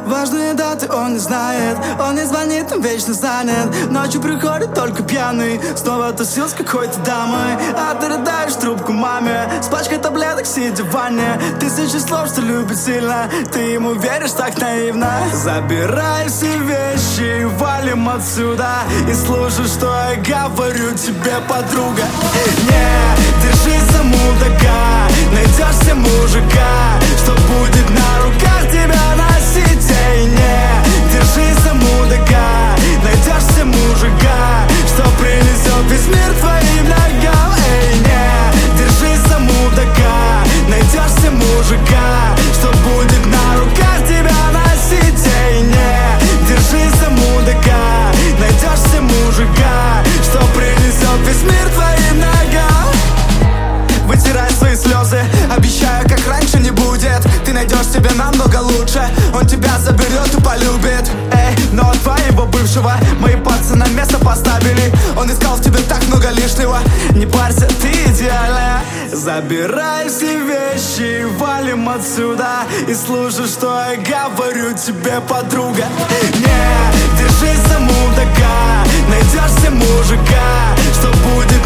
Важные даты он не знает, он не звонит, он вечно занят. Ночью приходит только пьяный, снова тусил с какой-то дамой. А ты рыдаешь в трубку маме, с пачкой таблеток сидя в ванне. Тысячи слов, что любит сильно, ты ему веришь так наивно. Забирай все вещи и валим отсюда, и слушай, что я говорю тебе, подруга. Не держись за мудака, найдешь себе мужика, что будет на руках тебя носить. Эй, не держись за мудака, найдешь себе мужика, что принесет весь мир твоим ногам. Эй, не держись за мудака, найдешь себе мужика, что будет на руках тебя носить. Эй, не держись за мудака, найдешь себе мужика, что принесет весь мир твоим ногам. Вытирай свои слезы, обещаю, как раньше не будет. Ты найдешь себе намного лучше, он тебя заберет и полюбит. Эй, но твоего бывшего мои пальцы на место поставили. Он искал в тебе так много лишнего, не парься, ты идеальная. Забирай все вещи и валим отсюда, и слушай, что я говорю тебе, подруга. Не держись за мудака, найдешь себе мужика, что будет